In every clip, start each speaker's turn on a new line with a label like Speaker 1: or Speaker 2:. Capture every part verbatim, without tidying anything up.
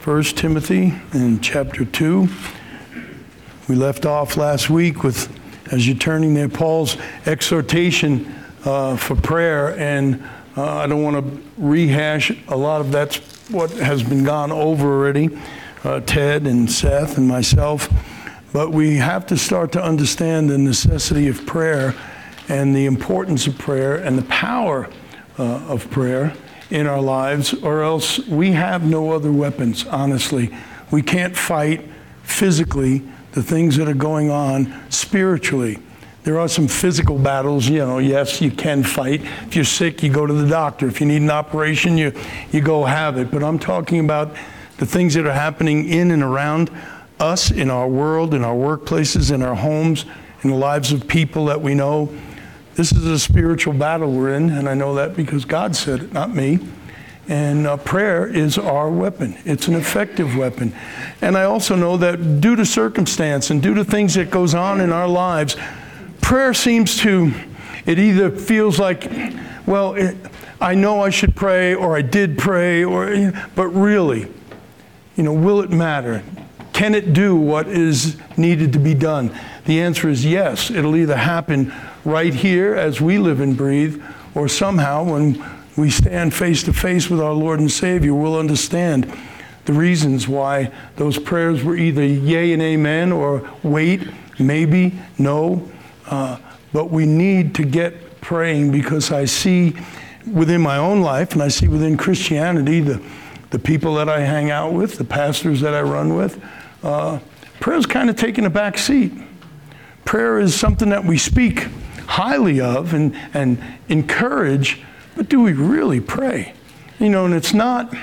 Speaker 1: First Timothy in chapter two. We left off last week with, as you're turning there, Paul's exhortation uh, for prayer, and uh, I don't want to rehash a lot of that's what has been gone over already, uh, Ted and Seth and myself, but we have to start to understand the necessity of prayer and the importance of prayer and the power uh, of prayer in our lives, or else we have no other weapons, honestly. We can't fight physically the things that are going on spiritually. There are some physical battles, you know, yes, you can fight. If you're sick, you go to the doctor. If you need an operation, you, you go have it. But I'm talking about the things that are happening in and around us, in our world, in our workplaces, in our homes, in the lives of people that we know. This is a spiritual battle we're in, and I know that because God said it, not me. And uh, prayer is our weapon. It's an effective weapon. And I also know that due to circumstance and due to things that goes on in our lives, prayer seems to, it either feels like, well, it, I know I should pray, or I did pray, or, but really, you know, will it matter? Can it do what is needed to be done? The answer is yes. It'll either happen right here as we live and breathe, or somehow when we stand face to face with our Lord and Savior, we'll understand the reasons why those prayers were either yay and amen, or wait, maybe, no. Uh, but we need to get praying, because I see within my own life, and I see within Christianity, the, the people that I hang out with, the pastors that I run with, uh, prayer's kind of taking a back seat. Prayer is something that we speak highly of and, and encourage, but do we really pray? You know, and it's not,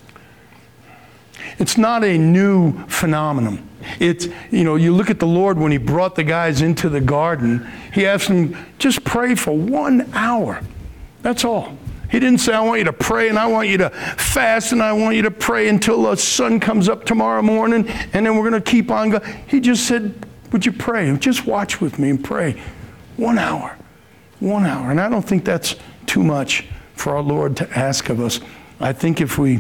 Speaker 1: it's not a new phenomenon. It's, you know, you look at the Lord when he brought the guys into the garden, he asked them, just pray for one hour. That's all. He didn't say, I want you to pray and I want you to fast and I want you to pray until the sun comes up tomorrow morning and then we're going to keep on going. He just said, would you pray? Just watch with me and pray. One hour. One hour. And I don't think that's too much for our Lord to ask of us. I think if we,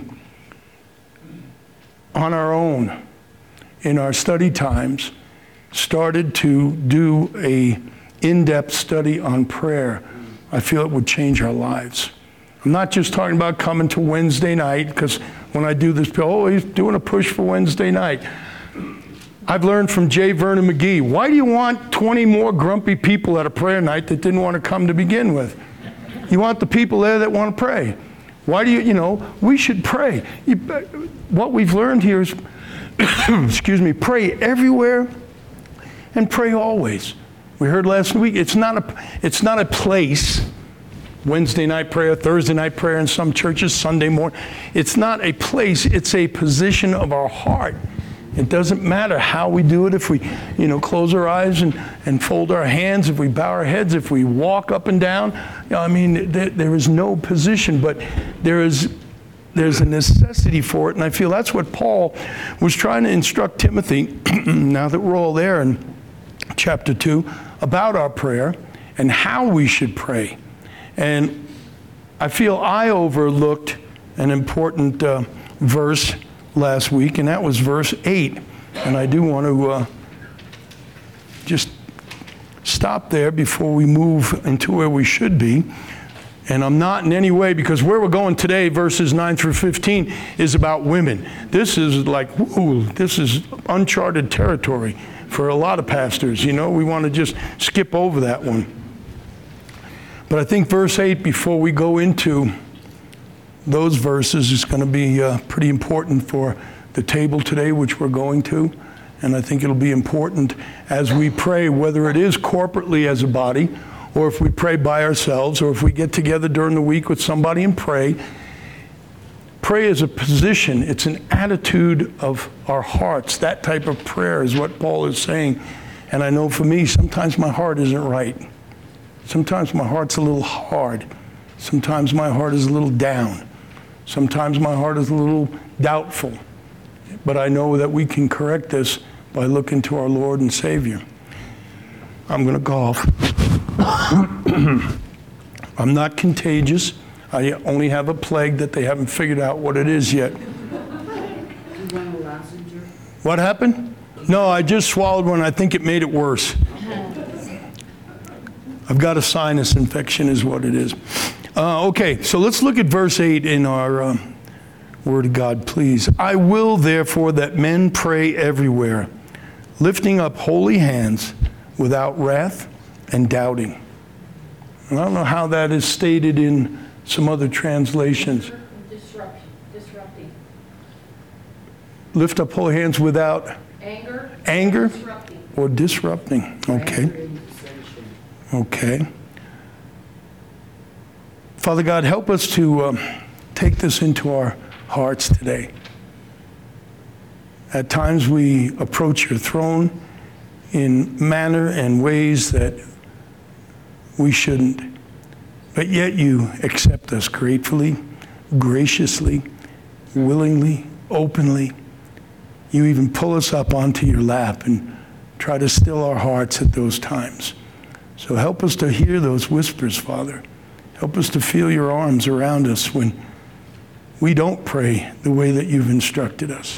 Speaker 1: on our own, in our study times, started to do a in-depth study on prayer, I feel it would change our lives. I'm not just talking about coming to Wednesday night, because when I do this, people, oh, he's doing a push for Wednesday night. I've learned from J. Vernon McGee, why do you want twenty more grumpy people at a prayer night that didn't want to come to begin with? You want the people there that want to pray. Why do you, you know, we should pray. You, what we've learned here is, excuse me, pray everywhere and pray always. We heard last week, it's not a, it's not a place, Wednesday night prayer, Thursday night prayer in some churches, Sunday morning. It's not a place, it's a position of our heart. It doesn't matter how we do it, if we, you know, close our eyes and, and fold our hands, if we bow our heads, if we walk up and down. You know, I mean, there, there is no position, but there is there's a necessity for it. And I feel that's what Paul was trying to instruct Timothy, now that we're all there in chapter two, about our prayer and how we should pray. And I feel I overlooked an important uh, verse last week, and that was verse eight. And I do want to uh, just stop there before we move into where we should be. And I'm not in any way, because where we're going today, verses nine through fifteen, is about women. This is like, ooh, this is uncharted territory for a lot of pastors. You know, we want to just skip over that one. But I think verse eight, before we go into those verses, is going to be uh, pretty important for the table today, which we're going to. And I think it'll be important as we pray, whether it is corporately as a body, or if we pray by ourselves, or if we get together during the week with somebody and pray. Pray is a position. It's an attitude of our hearts. That type of prayer is what Paul is saying. And I know for me, sometimes my heart isn't right. Sometimes my heart's a little hard. Sometimes my heart is a little down. Sometimes my heart is a little doubtful. But I know that we can correct this by looking to our Lord and Savior. I'm going to cough. I'm not contagious. I only have a plague that they haven't figured out what it is yet. What happened? No, I just swallowed one. I think it made it worse. I've got a sinus infection is what it is. Uh, okay, so let's look at verse eight in our uh, Word of God, please. I will, therefore, that men pray everywhere, lifting up holy hands without wrath and doubting. And I don't know how that is stated in some other translations.
Speaker 2: Disruption, disrupting.
Speaker 1: Lift up holy hands without
Speaker 2: Anger.
Speaker 1: anger
Speaker 2: Disrupting.
Speaker 1: or disrupting. Okay. Okay. Father God, help us to um, take this into our hearts today. At times we approach your throne in manner and ways that we shouldn't. But yet you accept us gratefully, graciously, willingly, openly. You even pull us up onto your lap and try to still our hearts at those times. So help us to hear those whispers, Father. Help us to feel your arms around us when we don't pray the way that you've instructed us.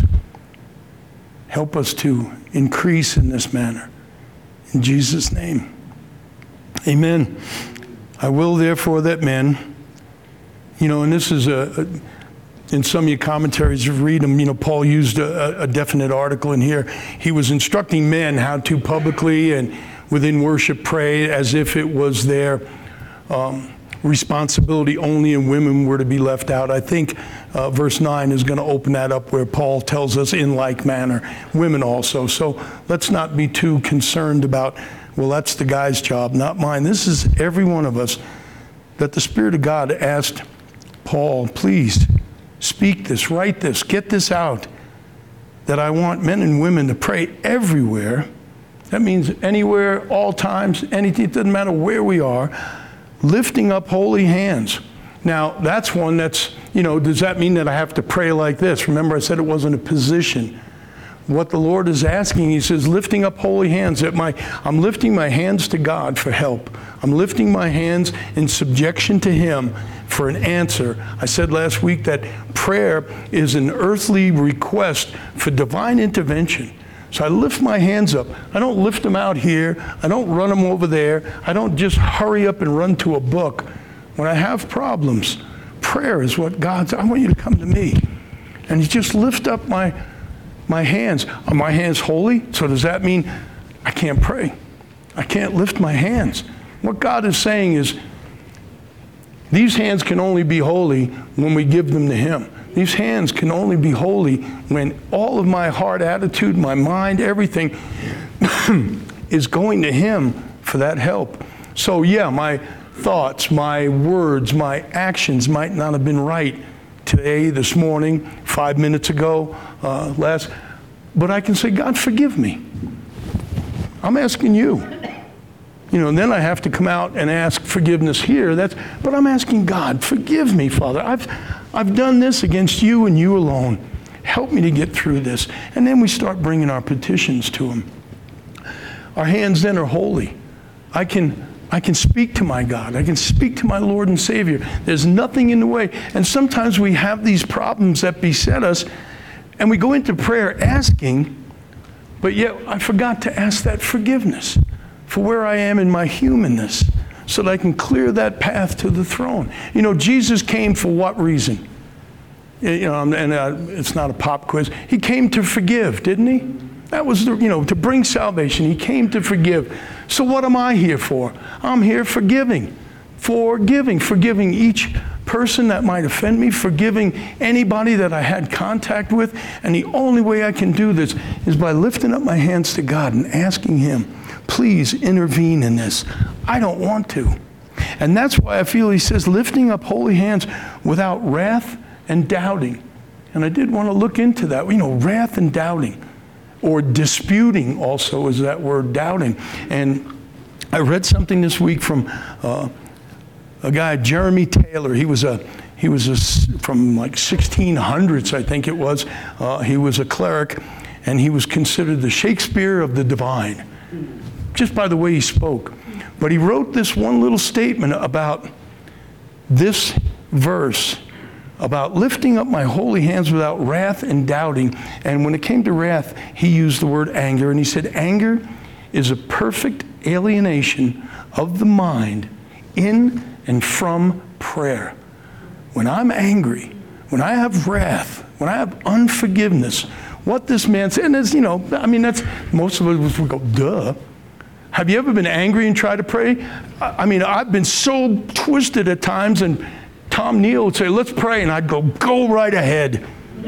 Speaker 1: Help us to increase in this manner. In Jesus' name, amen. I will, therefore, that men, you know, and this is a, a in some of your commentaries, you read them, you know, Paul used a, a definite article in here. He was instructing men how to publicly and within worship pray as if it was their um, responsibility only and women were to be left out. I think uh, verse nine is going to open that up where Paul tells us in like manner, women also. So let's not be too concerned about, well, that's the guy's job, not mine. This is every one of us that the Spirit of God asked Paul, please speak this, write this, get this out, that I want men and women to pray everywhere. That means anywhere, all times, anything, it doesn't matter where we are, lifting up holy hands. Now, that's one that's, you know, does that mean that I have to pray like this? Remember, I said it wasn't a position. What the Lord is asking, he says, lifting up holy hands. That my, I'm lifting my hands to God for help. I'm lifting my hands in subjection to him for an answer. I said last week that prayer is an earthly request for divine intervention. So I lift my hands up. I don't lift them out here. I don't run them over there. I don't just hurry up and run to a book. When I have problems, prayer is what God's, I want you to come to me. And you just lift up my, my hands. Are my hands holy? So does that mean I can't pray? I can't lift my hands. What God is saying is, these hands can only be holy when we give them to him. These hands can only be holy when all of my heart attitude, my mind, everything is going to him for that help. So yeah, my thoughts, my words, my actions might not have been right today, this morning, five minutes ago, uh, last, but I can say, God, forgive me. I'm asking you. You know, and then I have to come out and ask forgiveness here. That's, but I'm asking God, forgive me, Father. I've, I've done this against you and you alone. Help me to get through this. And then we start bringing our petitions to him. Our hands then are holy. I can, I can speak to my God. I can speak to my Lord and Savior. There's nothing in the way. And sometimes we have these problems that beset us, and we go into prayer asking, but yet I forgot to ask that forgiveness for where I am in my humanness, so that I can clear that path to the throne. You know, Jesus came for what reason? You know, and uh, it's not a pop quiz. He came to forgive, didn't he? That was, the, you know, to bring salvation. He came to forgive. So what am I here for? I'm here forgiving, forgiving, forgiving each person that might offend me, forgiving anybody that I had contact with. And the only way I can do this is by lifting up my hands to God and asking him, please intervene in this. I don't want to. And that's why I feel he says, lifting up holy hands without wrath and doubting. And I did want to look into that. You know, wrath and doubting. Or disputing also is that word, doubting. And I read something this week from uh, a guy, Jeremy Taylor. He was a he was a, from like sixteen hundreds, I think it was. Uh, he was a cleric, and he was considered the Shakespeare of the divine, just by the way he spoke. But he wrote this one little statement about this verse about lifting up my holy hands without wrath and doubting. And when it came to wrath, he used the word anger. And he said, anger is a perfect alienation of the mind in and from prayer. When I'm angry, when I have wrath, when I have unforgiveness, what this man said, and it's, you know, I mean, that's, most of us would go, duh. Have you ever been angry and tried to pray? I, I mean, I've been so twisted at times, and Tom Neal would say, let's pray, and I'd go, go right ahead.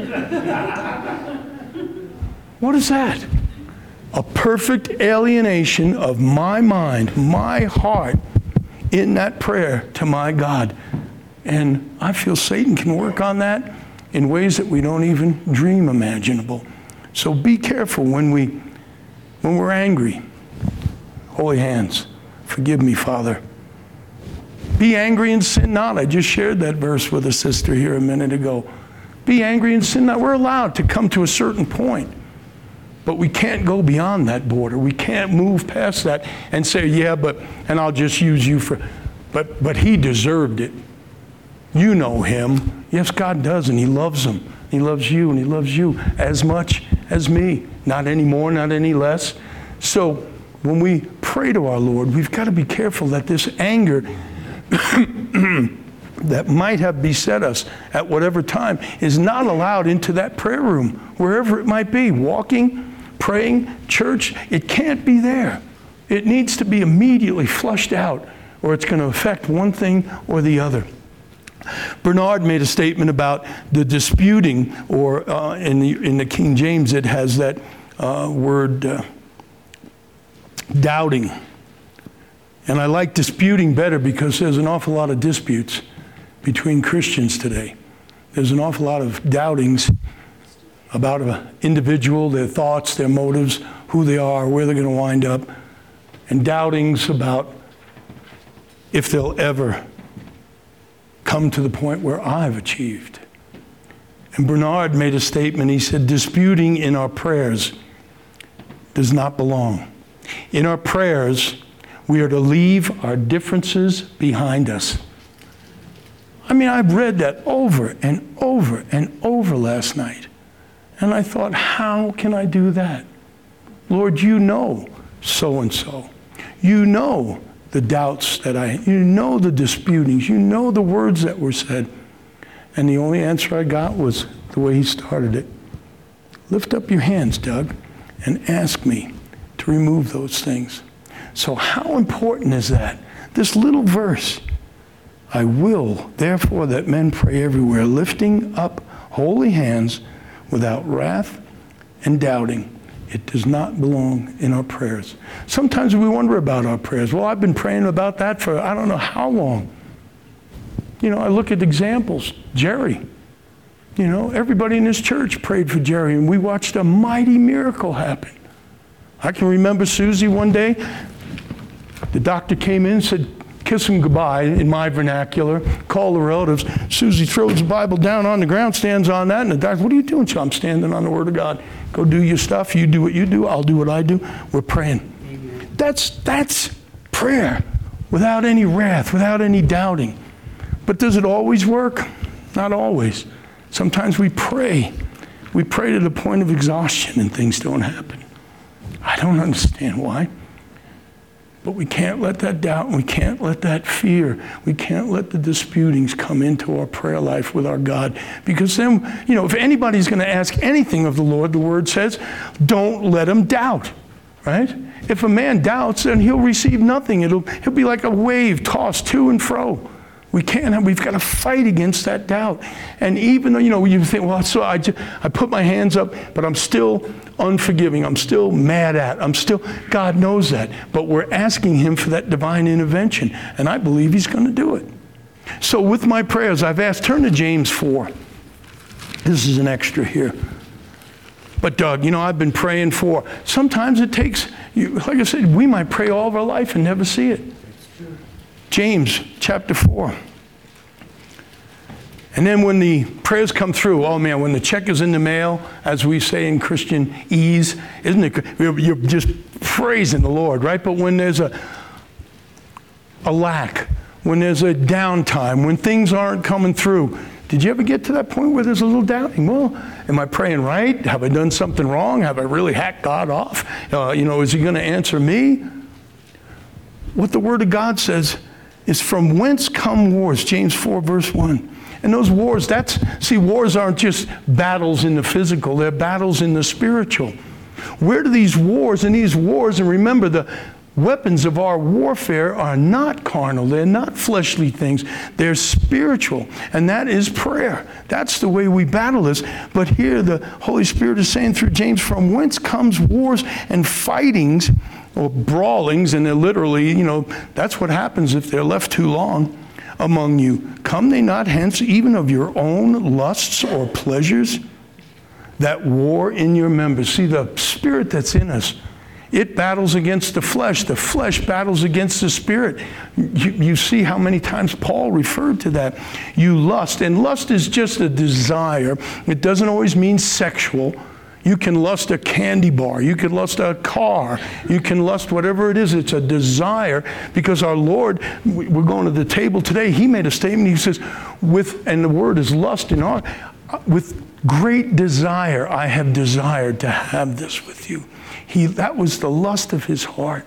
Speaker 1: What is that? A perfect alienation of my mind, my heart, in that prayer to my God. And I feel Satan can work on that in ways that we don't even dream imaginable. So be careful when we, when we're angry. Holy hands, forgive me, Father. Be angry and sin not. I just shared that verse with a sister here a minute ago. Be angry and sin not. We're allowed to come to a certain point, but we can't go beyond that border. We can't move past that and say, yeah, but, and I'll just use you for, but, but he deserved it. You know him. Yes, God does, and he loves him. He loves you, and he loves you as much as me. Not any more, not any less. So when we pray to our Lord, we've got to be careful that this anger that might have beset us at whatever time is not allowed into that prayer room, wherever it might be, walking, praying, church. It can't be there. It needs to be immediately flushed out, or it's going to affect one thing or the other. Bernard made a statement about the disputing, or uh, in the in the King James it has that uh, word uh, doubting. And I like disputing better because there's an awful lot of disputes between Christians today. There's an awful lot of doubtings about an individual, their thoughts, their motives, who they are, where they're going to wind up, and doubtings about if they'll ever come to the point where I've achieved. And Bernard made a statement. He said, disputing in our prayers does not belong. In our prayers, we are to leave our differences behind us. I mean, I've read that over and over and over last night. And I thought, how can I do that? Lord, you know so-and-so. You know the doubts that I, you know the disputings, you know the words that were said. And the only answer I got was the way he started it. Lift up your hands, Doug, and ask me to remove those things. So how important is that? This little verse, I will, therefore, that men pray everywhere, lifting up holy hands without wrath and doubting. It does not belong in our prayers. Sometimes we wonder about our prayers. Well, I've been praying about that for I don't know how long. You know, I look at examples. Jerry. You know, everybody in this church prayed for Jerry, and we watched a mighty miracle happen. I can remember Susie one day. The doctor came in and said, kiss him goodbye in my vernacular, call the relatives. Susie throws the Bible down on the ground, stands on that, and the doctor, what are you doing? So I'm standing on the Word of God. Go do your stuff. You do what you do. I'll do what I do. We're praying. Amen. That's, that's prayer without any wrath, without any doubting. But does it always work? Not always. Sometimes we pray. We pray to the point of exhaustion and things don't happen. I don't understand why. But we can't let that doubt, and we can't let that fear, we can't let the disputings come into our prayer life with our God. Because then, you know, if anybody's going to ask anything of the Lord, the Word says, don't let him doubt, right? If a man doubts, then he'll receive nothing. It'll, he'll be like a wave tossed to and fro. We can't, we've got to fight against that doubt. And even though, you know, you think, well, so I, just, I put my hands up, but I'm still unforgiving. I'm still mad at. I'm still, God knows that. But we're asking him for that divine intervention. And I believe he's going to do it. So with my prayers, I've asked, turn to James four. This is an extra here. But Doug, you know, I've been praying for, sometimes it takes, you, like I said, we might pray all of our life and never see it. James chapter four. And then when the prayers come through, oh man, when the check is in the mail, as we say in Christian ease, isn't it? You're just praising the Lord, right? But when there's a, a lack, when there's a downtime, when things aren't coming through, Did you ever get to that point where there's a little doubting? Well, am I praying right? Have I done something wrong? Have I really hacked God off? Uh, you know, is he going to answer me? What the Word of God says is, from whence come wars? James four, verse one. And those wars, that's, see, wars aren't just battles in the physical. They're battles in the spiritual. Where do these wars, and these wars, and remember, the weapons of our warfare are not carnal. They're not fleshly things. They're spiritual. And that is prayer. That's the way we battle this. But here the Holy Spirit is saying through James, from whence comes wars and fightings, or brawlings, and they're literally, you know, that's what happens if they're left too long among you. Come they not hence even of your own lusts or pleasures that war in your members? See, the spirit that's in us, it battles against the flesh. The flesh battles against the spirit. You, you see how many times Paul referred to that. You lust, and lust is just a desire. It doesn't always mean sexual. You can lust a candy bar. You can lust a car. You can lust whatever it is. It's a desire, because our Lord, we're going to the table today, he made a statement. He says, with, and the word is lust in our, with great desire I have desired to have this with you. He, that was the lust of his heart.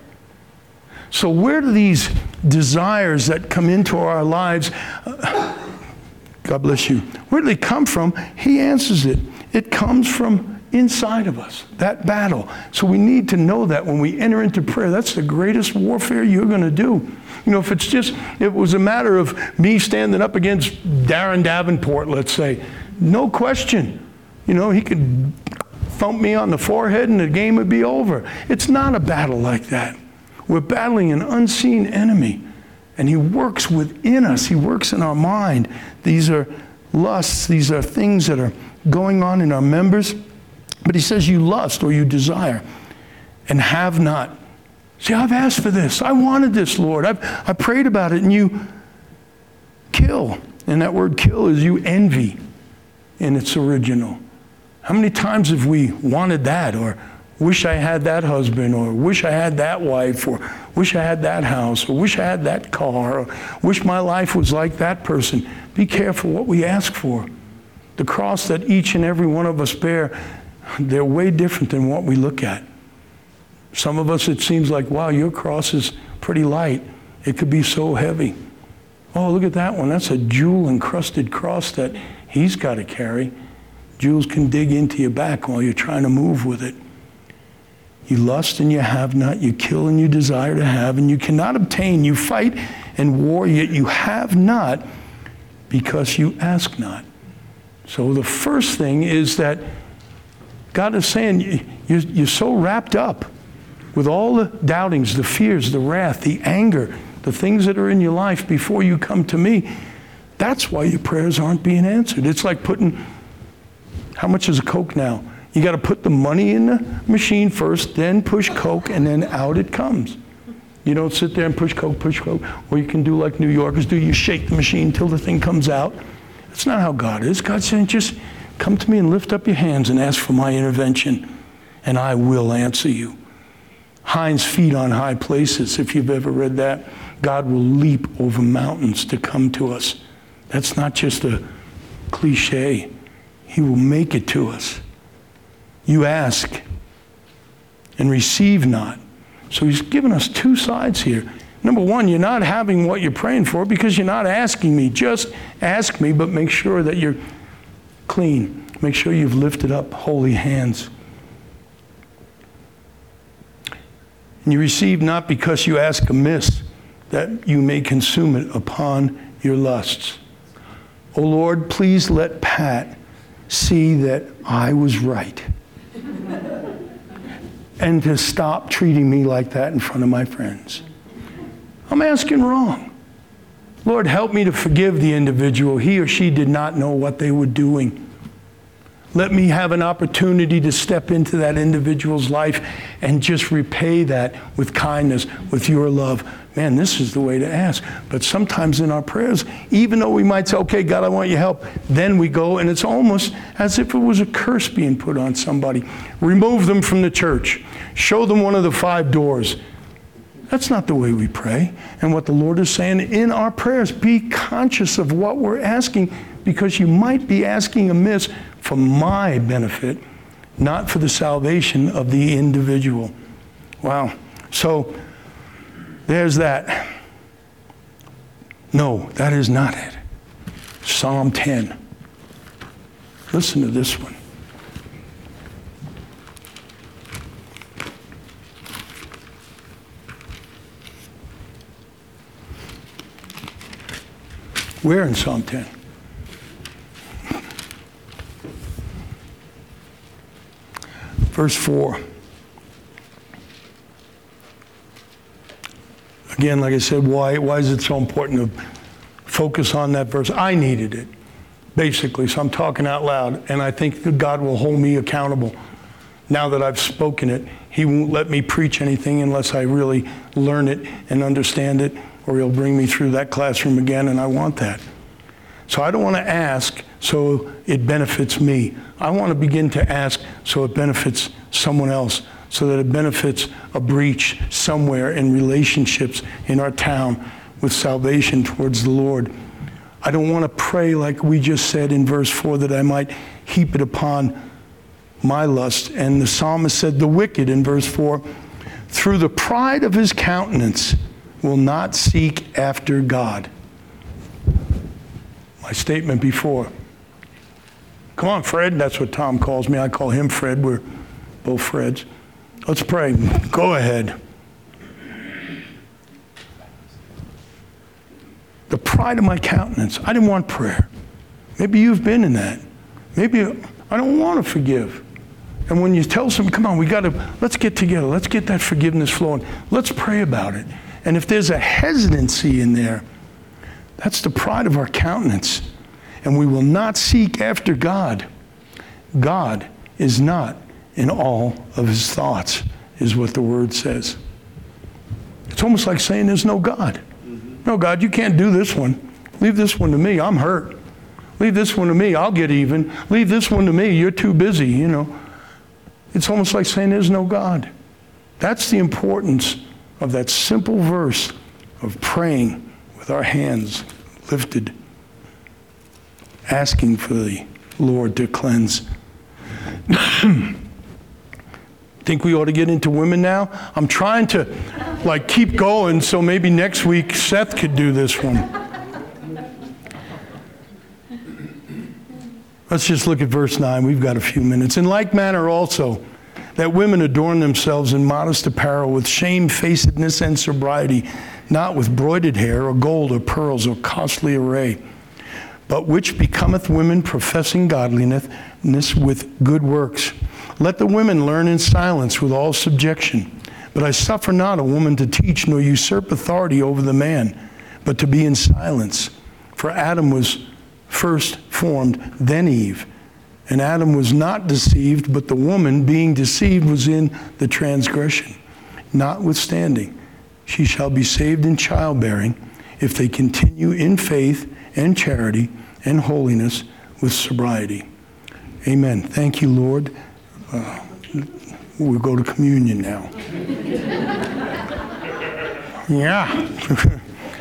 Speaker 1: So where do these desires that come into our lives, uh, God bless you, where do they come from? He answers it. It comes from inside of us, that battle. So we need to know that when we enter into prayer, that's the greatest warfare you're going to do. You know, if it's just, it was a matter of me standing up against Darren Davenport, let's say, no question. You know, he could thump me on the forehead and the game would be over. It's not a battle like that. We're battling an unseen enemy, and he works within us. He works in our mind. These are lusts. These are things that are going on in our members. But he says you lust, or you desire, and have not. See, I've asked for this. I wanted this, Lord. I've I prayed about it, and you kill. And that word kill is you envy in its original. How many times have we wanted that, or wish I had that husband, or wish I had that wife, or wish I had that house, or wish I had that car, or wish my life was like that person? Be careful what we ask for. The cross that each and every one of us bear, they're way different than what we look at. Some of us, it seems like, wow, your cross is pretty light. It could be so heavy. Oh, look at that one. That's a jewel-encrusted cross that he's got to carry. Jewels can dig into your back while you're trying to move with it. You lust and you have not. You kill and you desire to have, and you cannot obtain. You fight and war, yet you have not, because you ask not. So the first thing is that God is saying, you're, you're so wrapped up with all the doubtings, the fears, the wrath, the anger, the things that are in your life before you come to me. That's why your prayers aren't being answered. It's like putting, how much is a Coke now? You got to put the money in the machine first, then push Coke, and then out it comes. You don't sit there and push Coke, push Coke. Or you can do like New Yorkers do, you shake the machine until the thing comes out. That's not how God is. God's saying, just come to me and lift up your hands and ask for my intervention, and I will answer you. Hinds feet on high places, if you've ever read that. God will leap over mountains to come to us. That's not just a cliche. He will make it to us. You ask and receive not. So he's given us two sides here. Number one, you're not having what you're praying for because you're not asking me. Just ask me, but make sure that you're clean. Make sure you've lifted up holy hands. And you receive not because you ask amiss, that you may consume it upon your lusts. O Lord, please let Pat see that I was right. And to stop treating me like that in front of my friends. I'm asking wrong. Lord, help me to forgive the individual. He or she did not know what they were doing. Let me have an opportunity to step into that individual's life and just repay that with kindness, with your love. Man, this is the way to ask. But sometimes in our prayers, even though we might say, okay, God, I want your help, then we go, and it's almost as if it was a curse being put on somebody. Remove them from the church. Show them one of the five doors. That's not the way we pray. And what the Lord is saying in our prayers, be conscious of what we're asking. because you might be asking amiss for my benefit, not for the salvation of the individual. Wow. So there's that. No, that is not it. Psalm ten. Listen to this one. Where in Psalm ten? Verse four. Again, like I said, why, why is it so important to focus on that verse? I needed it, basically, so I'm talking out loud, and I think that God will hold me accountable. Now that I've spoken it, he won't let me preach anything unless I really learn it and understand it, or he'll bring me through that classroom again, and I want that. So I don't want to ask so it benefits me. I want to begin to ask so it benefits someone else, so that it benefits a breach somewhere in relationships in our town with salvation towards the Lord. I don't want to pray like we just said in verse four, that I might heap it upon my lust. And the psalmist said, the wicked in verse four, through the pride of his countenance will not seek after God. My statement before. Come on, Fred. That's what Tom calls me. I call him Fred. We're both Freds. Let's pray. Go ahead. The pride of my countenance. I didn't want prayer. Maybe you've been in that. Maybe I don't want to forgive. And when you tell someone, come on, we got to, let's get together. Let's get that forgiveness flowing. Let's pray about it. And if there's a hesitancy in there, that's the pride of our countenance. And we will not seek after God. God is not in all of his thoughts, is what the word says. It's almost like saying there's no God. Mm-hmm. No, God, you can't do this one. Leave this one to me. I'm hurt. Leave this one to me. I'll get even. Leave this one to me. You're too busy, you know. It's almost like saying there's no God. That's the importance of that simple verse of praying with our hands lifted, asking for the Lord to cleanse. Think we ought to get into women now? I'm trying to like keep going, so maybe next week Seth could do this one. Let's just look at verse nine. We've got a few minutes. In like manner also, that women adorn themselves in modest apparel with shamefacedness and sobriety, not with broided hair or gold or pearls or costly array, but which becometh women professing godliness with good works. Let the women learn in silence with all subjection. But I suffer not a woman to teach, nor usurp authority over the man, but to be in silence. For Adam was first formed, then Eve. And Adam was not deceived, but the woman, being deceived, was in the transgression. Notwithstanding, she shall be saved in childbearing, if they continue in faith and charity and holiness with sobriety. Amen. Thank you, Lord. Uh, we'll go to communion now. Yeah.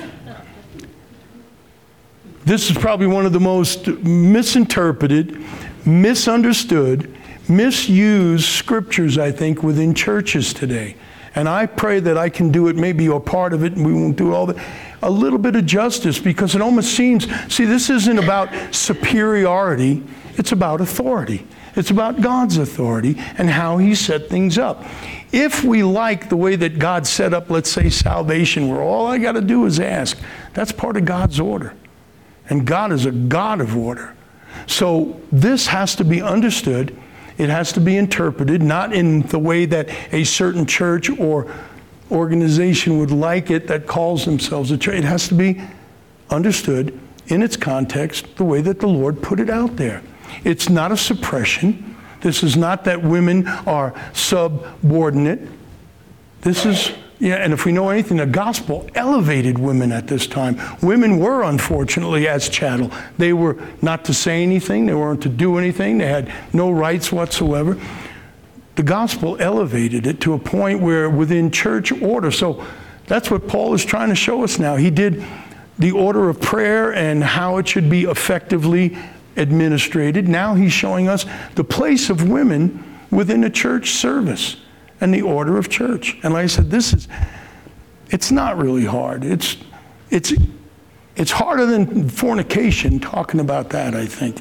Speaker 1: This is probably one of the most misinterpreted, misunderstood, misused scriptures, I think, within churches today. And I pray that I can do it, maybe you're part of it, and we won't do all that, a little bit of justice, because it almost seems, see, this isn't about superiority, it's about authority. It's about God's authority and how he set things up. If we like the way that God set up, let's say, salvation, where all I got to do is ask, that's part of God's order. And God is a God of order. So this has to be understood. It has to be interpreted, not in the way that a certain church or organization would like it that calls themselves a church. It has to be understood in its context, the way that the Lord put it out there. It's not a suppression. This is not that women are subordinate. This is, yeah, and if we know anything, the gospel elevated women at this time. Women were, unfortunately, as chattel. They were not to say anything. They weren't to do anything. They had no rights whatsoever. The gospel elevated it to a point where within church order, so that's what Paul is trying to show us now. He did the order of prayer and how it should be effectively administrated. Now he's showing us the place of women within a church service and the order of church. And like I said, this is, it's not really hard. It's, it's, it's harder than fornication, talking about that, I think.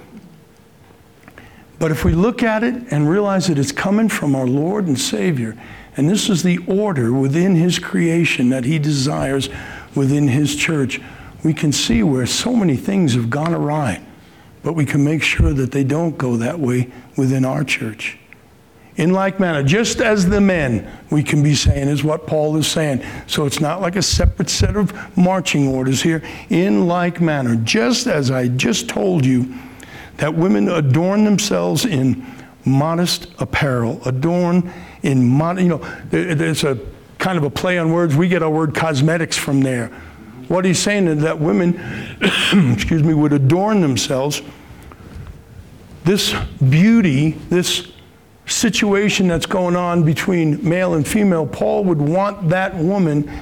Speaker 1: But if we look at it and realize that it's coming from our Lord and Savior, and this is the order within his creation that he desires within his church, we can see where so many things have gone awry, but we can make sure that they don't go that way within our church. In like manner, just as the men, we can be saying, is what Paul is saying. So it's not like a separate set of marching orders here. In like manner, just as I just told you, that women adorn themselves in modest apparel, adorn in, mod- you know, there, there's a kind of a play on words. We get our word cosmetics from there. What he's saying is that women, excuse me, would adorn themselves. This beauty, this situation that's going on between male and female, Paul would want that woman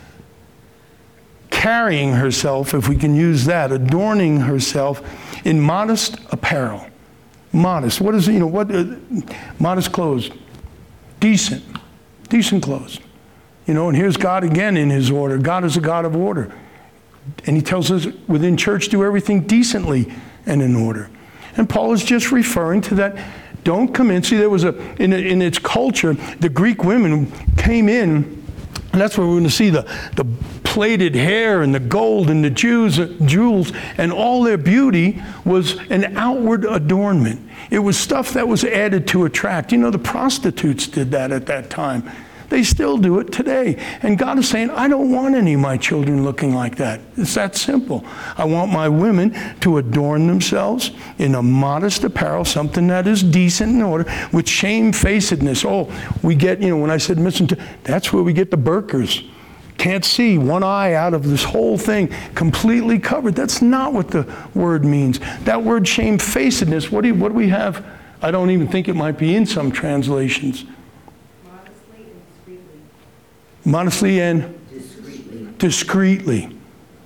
Speaker 1: carrying herself, if we can use that, adorning herself in modest apparel. Modest. What is it? You know, what? Uh, modest clothes. Decent. Decent clothes. You know, and here's God again in his order. God is a God of order. And he tells us within church, do everything decently and in order. And Paul is just referring to that. Don't come in. See, there was a, in, a, in its culture, the Greek women came in, and that's where we're going to see the, the plaited hair and the gold and the Jews, uh, jewels, and all their beauty was an outward adornment. It was stuff that was added to attract. You know, the prostitutes did that at that time. They still do it today. And God is saying, I don't want any of my children looking like that. It's that simple. I want my women to adorn themselves in a modest apparel, something that is decent in order, with shamefacedness. Oh, we get, you know, when I said missing, that's where we get the burkers. Can't see, one eye out of this whole thing, completely covered. That's not what the word means. That word shamefacedness, what do, you, what do we have? I don't even think it might be in some translations. Modestly and discreetly. discreetly.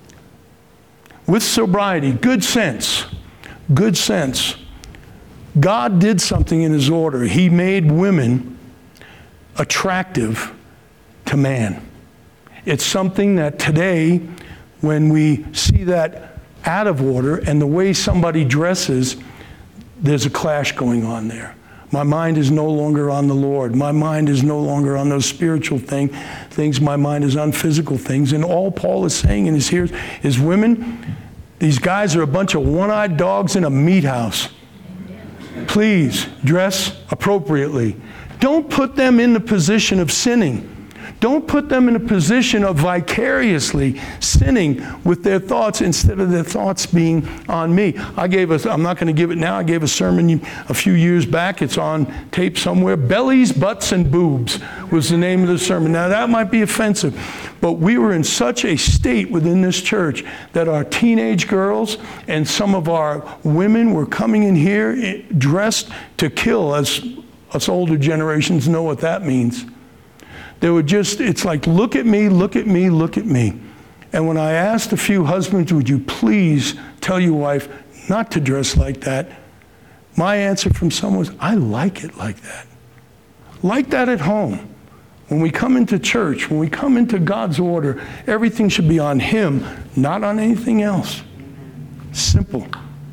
Speaker 1: With sobriety, good sense. Good sense. God did something in his order. He made women attractive to man. It's something that today, when we see that out of order and the way somebody dresses, there's a clash going on there. My mind is no longer on the Lord. My mind is no longer on those spiritual thing, things. My mind is on physical things. And all Paul is saying in his ears is, women, these guys are a bunch of one-eyed dogs in a meat house. Please dress appropriately. Don't put them in the position of sinning. Don't put them in a position of vicariously sinning with their thoughts instead of their thoughts being on me. I gave a, I'm not going to give it now, I gave a sermon a few years back. It's on tape somewhere. Bellies, Butts, and Boobs was the name of the sermon. Now that might be offensive, but we were in such a state within this church that our teenage girls and some of our women were coming in here dressed to kill, as us older generations know what that means. They would just, it's like, look at me, look at me, look at me. And when I asked a few husbands, would you please tell your wife not to dress like that? My answer from someone was, I like it like that. Like that at home. When we come into church, when we come into God's order, everything should be on him, not on anything else. Simple.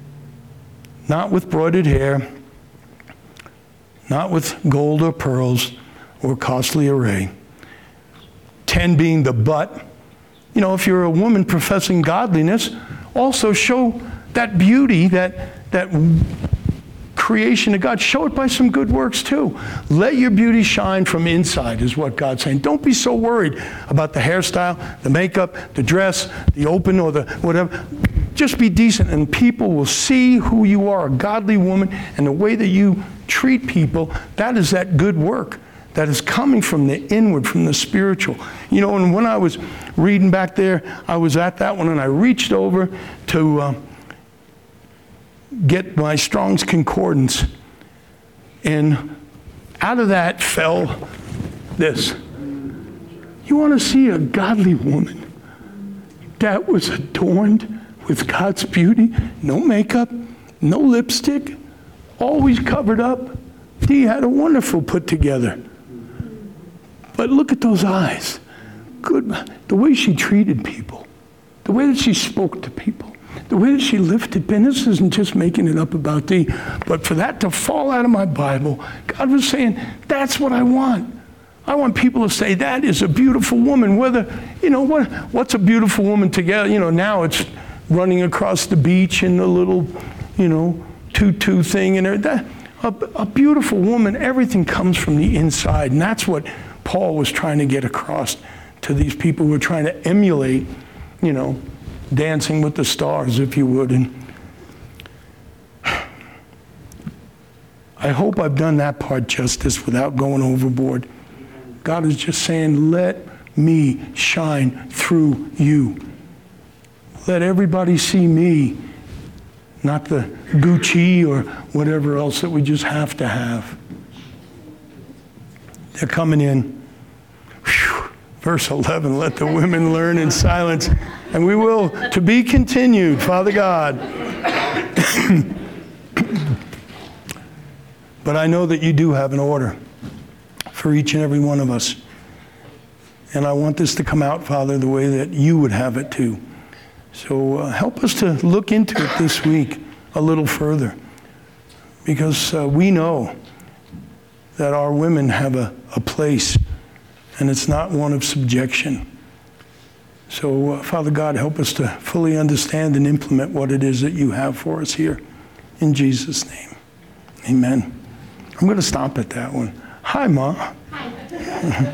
Speaker 1: Not with broidered hair, not with gold or pearls or costly array. Ten being the but. You know, if you're a woman professing godliness, also show that beauty, that, that creation of God. Show it by some good works too. Let your beauty shine from inside is what God's saying. Don't be so worried about the hairstyle, the makeup, the dress, the open or the whatever. Just be decent and people will see who you are, a godly woman, and the way that you treat people, that is that good work that is coming from the inward, from the spiritual. You know, and when I was reading back there, I was at that one and I reached over to uh, get my Strong's Concordance. And out of that fell this. You want to see a godly woman? that was adorned with God's beauty. No makeup, no lipstick, always covered up. Dee had a wonderful put together. But look at those eyes. Good, the way she treated people, the way that she spoke to people, the way that she lifted. And this isn't just making it up about Dee, but for that to fall out of my Bible, God was saying, that's what I want. I want people to say, that is a beautiful woman. Whether, you know, what what's a beautiful woman together? You know, now it's running across the beach in the little, you know, tutu thing. And that, a, a beautiful woman, everything comes from the inside. And that's what Paul was trying to get across to these people who were trying to emulate, you know, Dancing with the Stars, if you would. And I hope I've done that part justice without going overboard. God is just saying, let me shine through you. Let everybody see me, not the Gucci or whatever else that we just have to have. They're coming in. Whew. Verse eleven, let the women learn in silence. And we will, to be continued, Father God. But I know that you do have an order for each and every one of us. And I want this to come out, Father, the way that you would have it to. So uh, help us to look into it this week a little further. Because uh, we know that our women have a, a place, and it's not one of subjection. So, uh, Father God, help us to fully understand and implement what it is that you have for us here. In Jesus' name, amen. I'm going to stop at that one. Hi, Ma. Hi.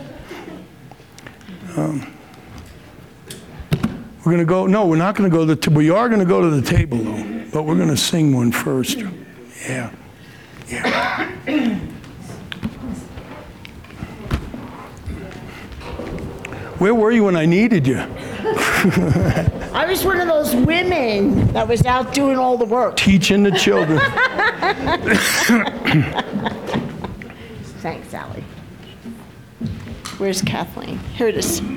Speaker 1: um, we're going to go, no, we're not going to go to the, t- we are going to go to the table, though, but we're going to sing one first. Yeah. Yeah. Where were you when I needed you?
Speaker 3: I was one of those women that was out doing all the work.
Speaker 1: Teaching the children.
Speaker 3: Thanks, Sally. Where's Kathleen? Here it is.